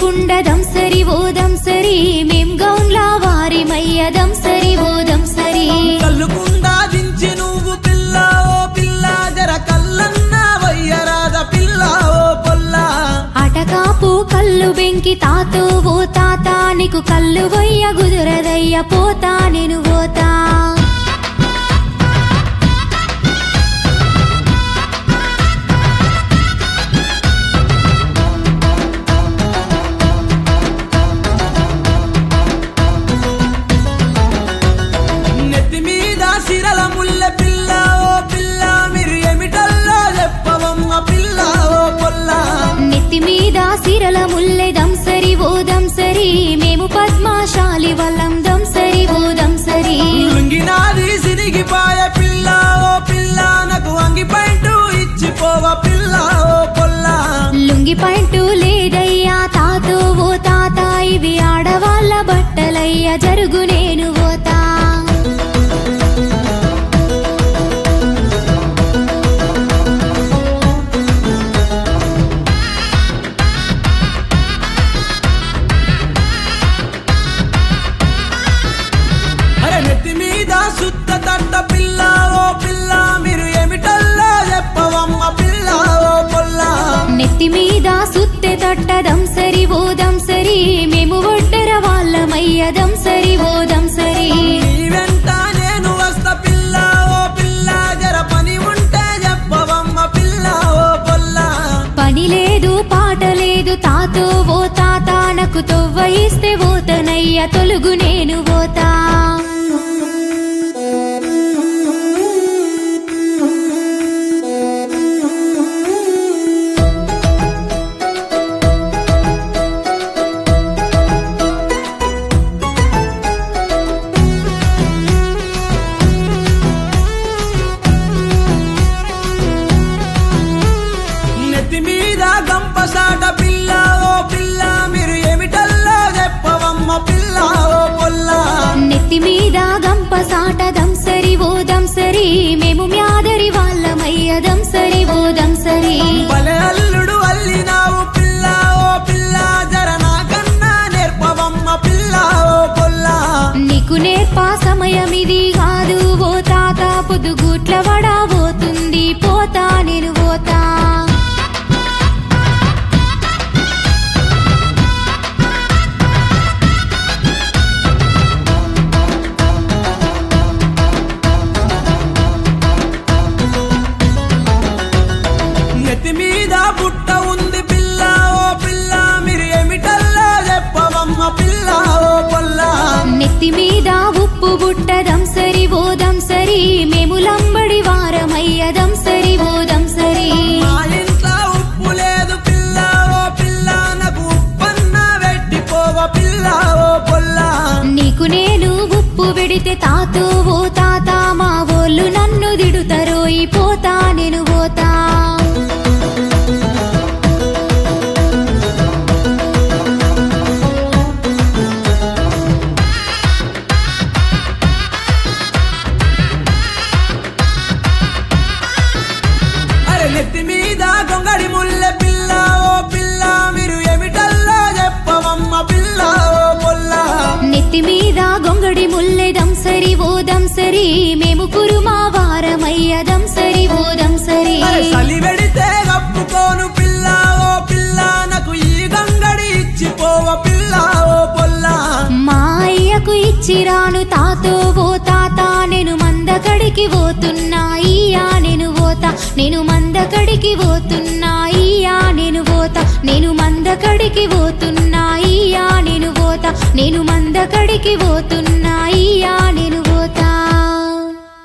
కల్లుకుండదం సరి ఓదం సరి మేం గౌన్లా వారి మయ్యదం సరి ఓదం సరి కల్లుకుండా దించి నువ్వు పిల్ల ఓ పిల్ల జర కల్లన్న వయ్యరాద పిల్ల ఓ పొల్ల అటకాపు కల్లు బెంకి తాతో ఓ తాత నీకు కల్లు వయ్య గుదురదయ్య పోతా నేను పోతా నెత్తి మీద సిరల ముల్లె పిల్ల ఓ పిల్ల మీరు ఏమిటల్లో చెప్పవమ్మ పిల్ల ఓ పొల్ల నెత్తి మీద సిరల ముల్లెదం సరి ఓదం సరి మేము పద్మాశాలి వల్లం దం సరి ఓదం సరి లుంగినాది సిరిగిపాయ పిల్ల ఓ పిల్ల నాకు అంగి పైంటు ఇచ్చిపోవ పిల్ల ఓ పొల్ల లుంగి పైంటు లేదయ్యా తాతో ఓ తాత ఇవి ఆడవాళ్ళ బట్టలయ్య జరుగు నేను పోతా అరే నెత్తి మీద సుత్త తట్ట పిల్ల ఓ పిల్ల మీరు ఏమిటల్లో చెప్పవమ్మ పిల్ల ఓ పొల్ల నెత్తి మీద సుత్తె తట్టదం సరి ఓదం సరి మేము ఒడ్డెర వాళ్ళమయ్యదం సరి ఓదం సరి నీ వెంట నేను వస్తా పిల్ల ఓ పిల్ల జర పని ఉంటే చెప్పవమ్మ పిల్ల ఓ పొల్ల పని లేదు పాట లేదు తాతో ఓ తాత నాకు తొవ్వ ఇస్తే పోతనయ్య తొలుగు నేను పోతా నెత్తి మీద గంపసాట పిల్ల ఓ పిల్ల మీరు ఏమిటల్లో చెప్పవమ్మ పిల్ల ఓ పొల్ల నెత్తి మీద గంప సాటదం సరి ఓదం సరి మేము మ్యాదరి వాళ్ళమయ్యదం సరి ఓదం సరి భలే అల్లుడు అల్లినావు పిల్ల ఓ పిల్ల జర నాకన్నా నేర్పవమ్మ పిల్ల ఓ పొల్ల నీకు నేర్పా సమయమిది కాదు ఓ తాత పొద్దుగూట్ల వడబోతుంది పోతా నేను పోతా నెత్తి మీద బుట్ట ఉంది పిల్ల ఓ పిల్ల మీరు ఏమిటల్లో చెప్పవమ్మ పిల్ల ఓ పొల్ల నెత్తి మీద ఉప్పు బుట్టదం సరి ఓదం సరి మేము లంబడి వారమయ్యదం సరి ఓదం సరి మా ఇంట్లో ఉప్పు లేదు పిల్ల ఓ పిల్ల నాకు ఉప్పన్న వెట్టిపోవ పిల్ల ఓ పొల్ల నీకు నేను ఉప్పు పెడితే తాతో ఓ తాత మా వోళ్ళు నన్ను దిడుతరోయి పోతా నేను పోతా అరే నెత్తి మీద గొంగడి ముల్లె పిల్ల ఓ పిల్ల మీరు ఏమిటల్లో చెప్పవమ్మ పిల్ల ఓ పొల్ల నెత్తి మీద గొంగడి ముల్లెదం సరి ఓదం సరి మేము కురుమా వారమయ్యదం సరి ఓదం సరి అరే చలి పెడితే కప్పుకోను పిల్ల ఓ పిల్ల నాకు ఈ గంగడి ఇచ్చిపోవ పిల్ల ఓ పొల్ల మా అయ్యకు ఇచ్చిరాను తాతో ఓ తాత నేను మందకడికి పోతున్నా ఇయ్యా నేను పోతా నేను మందకడికి పోతున్నా ఇయ్యా నేను పోతా నేను మందకడికి పోతున్నా ఇయ్యా నేను పోతా నేను మందకడికి పోతున్నా ఇయ్యా నేను పోతా